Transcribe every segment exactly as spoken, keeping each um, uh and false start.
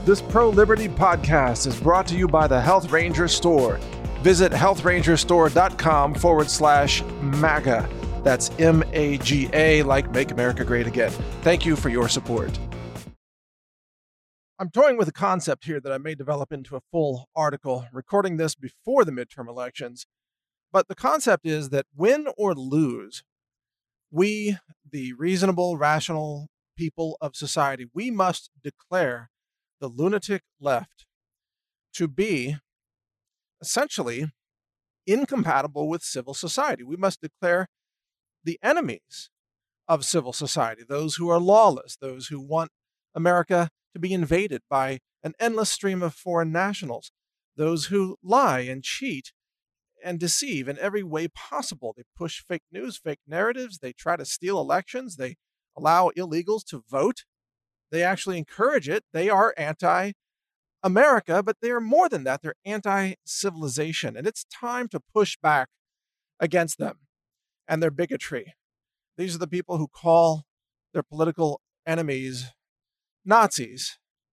This pro-liberty podcast is brought to you by the Health Ranger Store. Visit healthrangerstore.com forward slash MAGA. That's M A G A, like Make America Great Again. Thank you for your support. I'm toying with a concept here that I may develop into a full article, recording this before the midterm elections. But the concept is that win or lose, we, the reasonable, rational people of society, we must declare the lunatic left to be essentially incompatible with civil society. We must declare the enemies of civil society, those who are lawless, those who want America to be invaded by an endless stream of foreign nationals, those who lie and cheat and deceive in every way possible. They push fake news, fake narratives. They try to steal elections. They allow illegals to vote. They actually encourage it. They are anti-America, but they are more than that. They're anti-civilization. And it's time to push back against them and their bigotry. These are the people who call their political enemies Nazis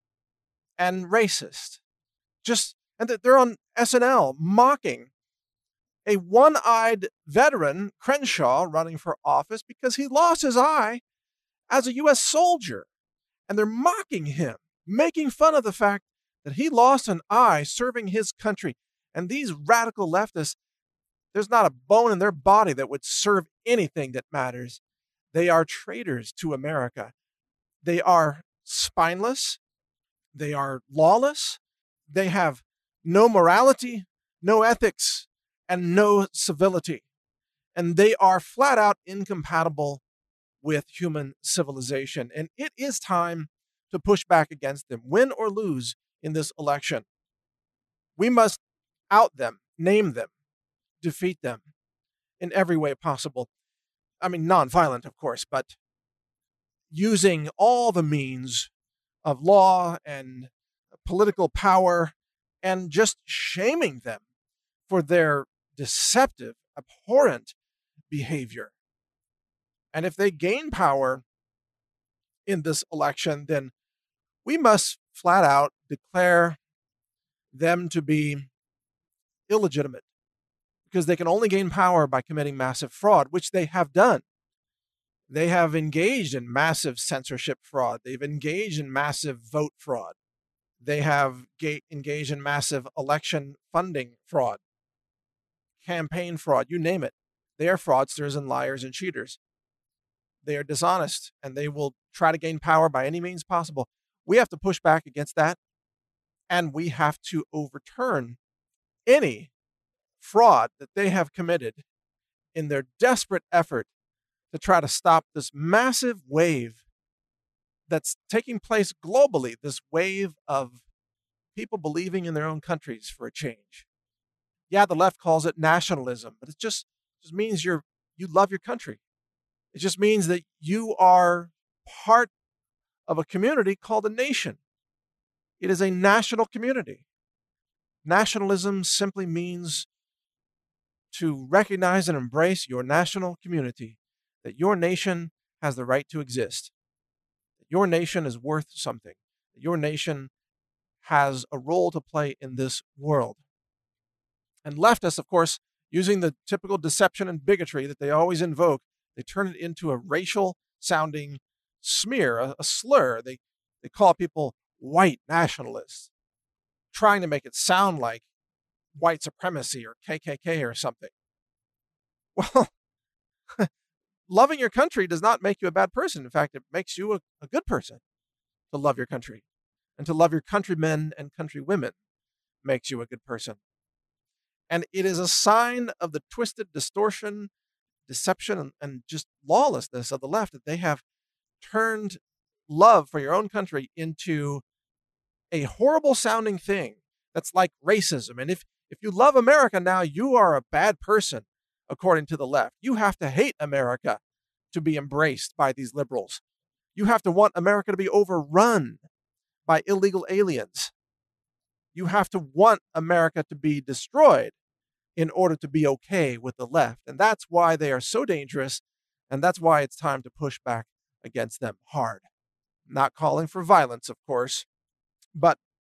and racist. Just, and they're on S N L mocking a one-eyed veteran, Crenshaw, running for office because he lost his eye as a U S soldier. And they're mocking him, making fun of the fact that he lost an eye serving his country. And these radical leftists, there's not a bone in their body that would serve anything that matters. They are traitors to America. They are spineless. They are lawless. They have no morality, no ethics, and no civility. And they are flat out incompatible with human civilization. And it is time to push back against them, win or lose in this election. We must out them, name them, defeat them in every way possible. I mean, nonviolent, of course, but using all the means of law and political power and just shaming them for their deceptive, abhorrent behavior. And if they gain power in this election, then we must flat out declare them to be illegitimate, because they can only gain power by committing massive fraud, which they have done. They have engaged in massive censorship fraud. They've engaged in massive vote fraud. They have ga- engaged in massive election funding fraud, campaign fraud, you name it. They are fraudsters and liars and cheaters. They are dishonest, and they will try to gain power by any means possible. We have to push back against that, and we have to overturn any fraud that they have committed in their desperate effort to try to stop this massive wave that's taking place globally, this wave of people believing in their own countries for a change. Yeah, the left calls it nationalism, but it just, just means you're you love your country. It just means that you are part of a community called a nation. It is a national community. Nationalism simply means to recognize and embrace your national community, that your nation has the right to exist, that your nation is worth something, that your nation has a role to play in this world. And leftists, of course, using the typical deception and bigotry that they always invoke, they turn it into a racial-sounding smear, a, a slur. They, they call people white nationalists, trying to make it sound like white supremacy or K K K or something. Well, loving your country does not make you a bad person. In fact, it makes you a, a good person to love your country. And to love your countrymen and countrywomen makes you a good person. And it is a sign of the twisted distortion, deception, and, and just lawlessness of the left that they have turned love for your own country into a horrible sounding thing that's like racism. And if, if you love America now, you are a bad person, according to the left. You have to hate America to be embraced by these liberals. You have to want America to be overrun by illegal aliens. You have to want America to be destroyed in order to be okay with the left. And that's why they are so dangerous, and that's why it's time to push back against them hard. Not calling for violence, of course, but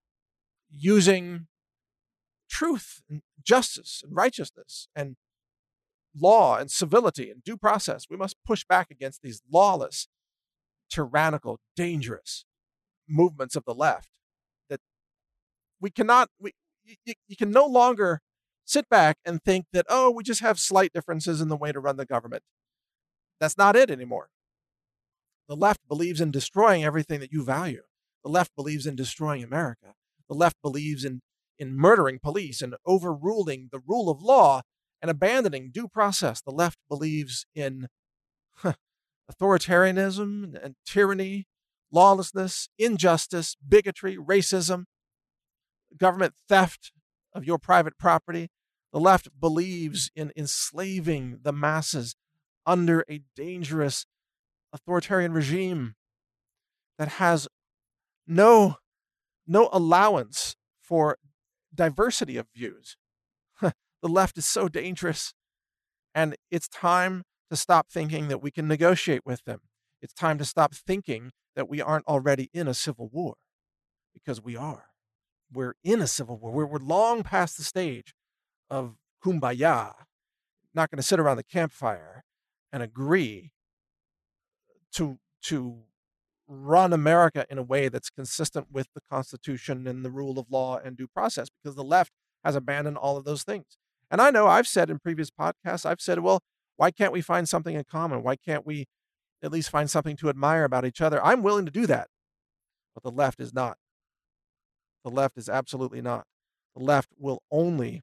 using truth and justice and righteousness and law and civility and due process. We must push back against these lawless, tyrannical, dangerous movements of the left that we cannot, we, you, you can no longer sit back and think that, oh, we just have slight differences in the way to run the government. That's not it anymore. The left believes in destroying everything that you value. The left believes in destroying America. The left believes in, in murdering police and overruling the rule of law and abandoning due process. The left believes in huh, authoritarianism and, and tyranny, lawlessness, injustice, bigotry, racism, government theft of your private property. The left believes in enslaving the masses under a dangerous authoritarian regime that has no, no allowance for diversity of views. The left is so dangerous, and it's time to stop thinking that we can negotiate with them. It's time to stop thinking that we aren't already in a civil war, because we are. We're in a civil war. We're, we're long past the stage of kumbaya, not going to sit around the campfire and agree to, to run America in a way that's consistent with the Constitution and the rule of law and due process, because the left has abandoned all of those things. And I know I've said in previous podcasts, I've said, well, why can't we find something in common? Why can't we at least find something to admire about each other? I'm willing to do that, but the left is not. The left is absolutely not. The left will only,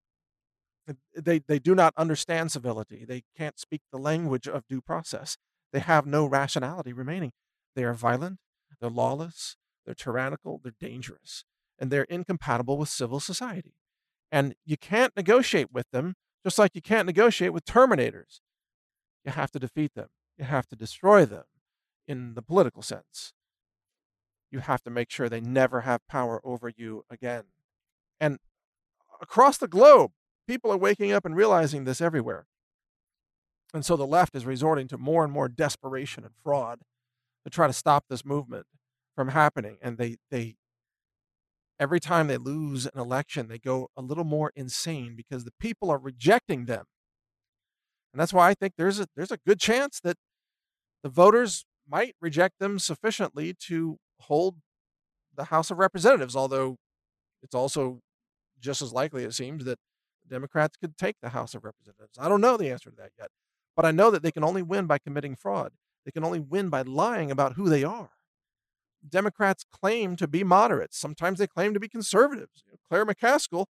they, they do not understand civility. They can't speak the language of due process. They have no rationality remaining. They are violent, they're lawless, they're tyrannical, they're dangerous, and they're incompatible with civil society. And you can't negotiate with them, just like you can't negotiate with Terminators. You have to defeat them. You have to destroy them in the political sense. You have to make sure they never have power over you again. And across the globe, people are waking up and realizing this everywhere. And so the left is resorting to more and more desperation and fraud to try to stop this movement from happening. And they, they, every time they lose an election, they go a little more insane because the people are rejecting them. And that's why I think there's a, there's a good chance that the voters might reject them sufficiently to hold the House of Representatives, although it's also just as likely, it seems, that Democrats could take the House of Representatives. I don't know the answer to that yet, but I know that they can only win by committing fraud. They can only win by lying about who they are. Democrats claim to be moderates. Sometimes they claim to be conservatives. You know, Claire McCaskill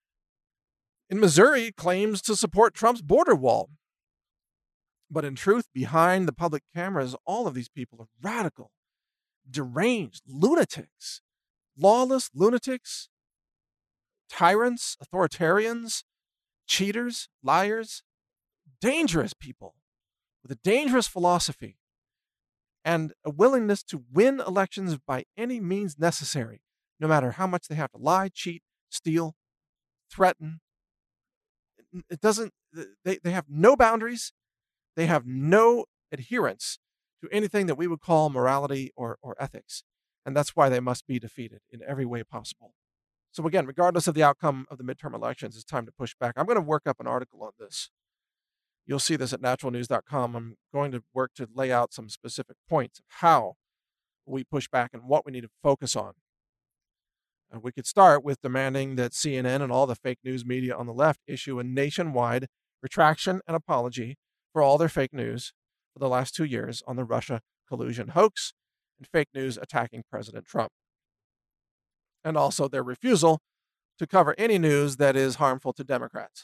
in Missouri claims to support Trump's border wall. But in truth, behind the public cameras, all of these people are radical, deranged, lunatics, lawless lunatics, tyrants, authoritarians, cheaters, liars, dangerous people with a dangerous philosophy and a willingness to win elections by any means necessary, no matter how much they have to lie, cheat, steal, threaten. It doesn't, they, they have no boundaries. They have no adherence to anything that we would call morality or, or ethics. And that's why they must be defeated in every way possible. So again, regardless of the outcome of the midterm elections, it's time to push back. I'm going to work up an article on this. You'll see this at natural news dot com. I'm going to work to lay out some specific points of how we push back and what we need to focus on. Uh, we could start with demanding that C N N and all the fake news media on the left issue a nationwide retraction and apology for all their fake news for the last two years on the Russia collusion hoax and fake news attacking President Trump. And also their refusal to cover any news that is harmful to Democrats.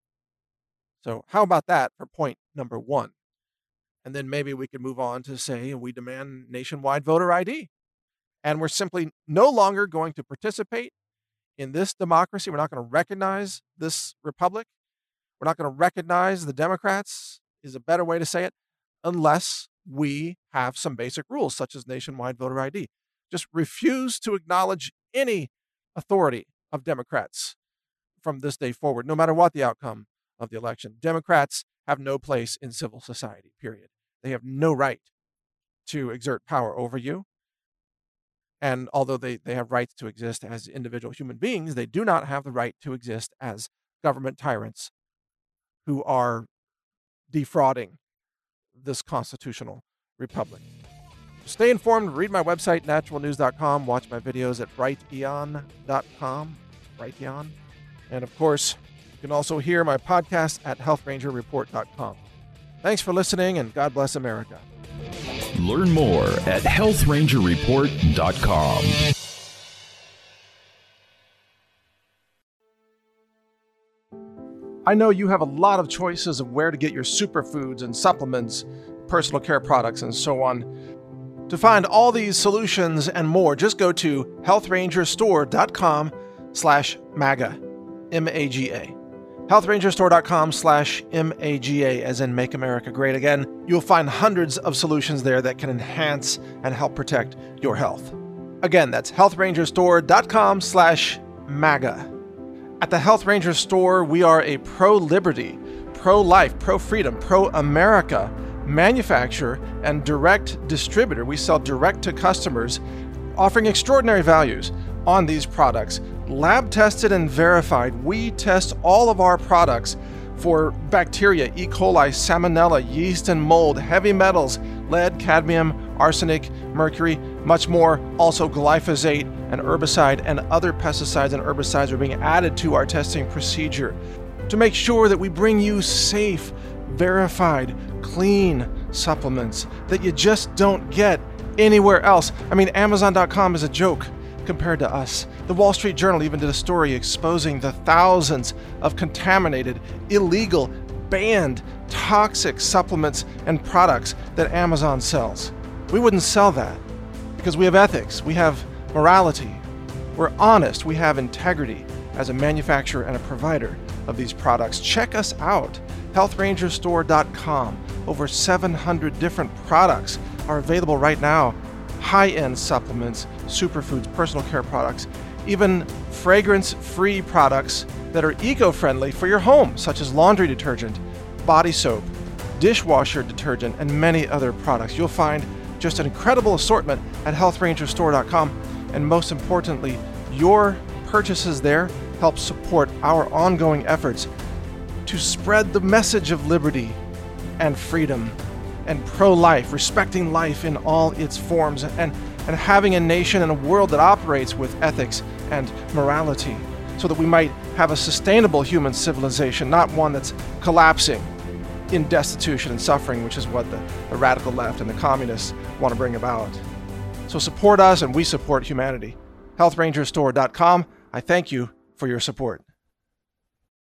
So how about that for point number one? And then maybe we could move on to say we demand nationwide voter I D. And we're simply no longer going to participate in this democracy. We're not going to recognize this republic. We're not going to recognize the Democrats, is a better way to say it, unless we have some basic rules, such as nationwide voter I D. Just refuse to acknowledge any authority of Democrats from this day forward, no matter what the outcome of the election. Democrats have no place in civil society, period. They have no right to exert power over you. And although they, they have rights to exist as individual human beings, they do not have the right to exist as government tyrants who are defrauding this constitutional republic. Stay informed, read my website, natural news dot com, watch my videos at brighteon dot com, brighteon. And of course, you can also hear my podcast at health ranger report dot com. Thanks for listening, and God bless America. Learn more at health ranger report dot com. I know you have a lot of choices of where to get your superfoods and supplements, personal care products, and so on. To find all these solutions and more, just go to health ranger store dot com slash MAGA, M A G A. health ranger store dot com slash M A G A, as in Make America Great Again. You'll find hundreds of solutions there that can enhance and help protect your health. Again, that's health ranger store dot com slash MAGA. At the Health Ranger Store, we are a pro-liberty, pro-life, pro-freedom, pro-America manufacturer and direct distributor. We sell direct to customers, offering extraordinary values on these products. Lab tested and verified. We test all of our products for bacteria, E. coli, salmonella, yeast and mold, heavy metals, lead, cadmium, arsenic, mercury, much more. Also glyphosate, and herbicide and other pesticides and herbicides are being added to our testing procedure to make sure that we bring you safe, verified, clean supplements that you just don't get anywhere else. I mean, amazon dot com is a joke compared to us. The Wall Street Journal even did a story exposing the thousands of contaminated, illegal, banned, toxic supplements and products that Amazon sells. We wouldn't sell that because we have ethics, we have morality, we're honest, we have integrity as a manufacturer and a provider of these products. Check us out, health ranger store dot com. Over seven hundred different products are available right now. High-end supplements, superfoods, personal care products, even fragrance-free products that are eco-friendly for your home, such as laundry detergent, body soap, dishwasher detergent, and many other products. You'll find just an incredible assortment at health ranger store dot com. And most importantly, your purchases there help support our ongoing efforts to spread the message of liberty and freedom and pro-life, respecting life in all its forms, and, and having a nation and a world that operates with ethics and morality, so that we might have a sustainable human civilization, not one that's collapsing in destitution and suffering, which is what the, the radical left and the communists want to bring about. So support us, and we support humanity. health ranger store dot com. I thank you for your support.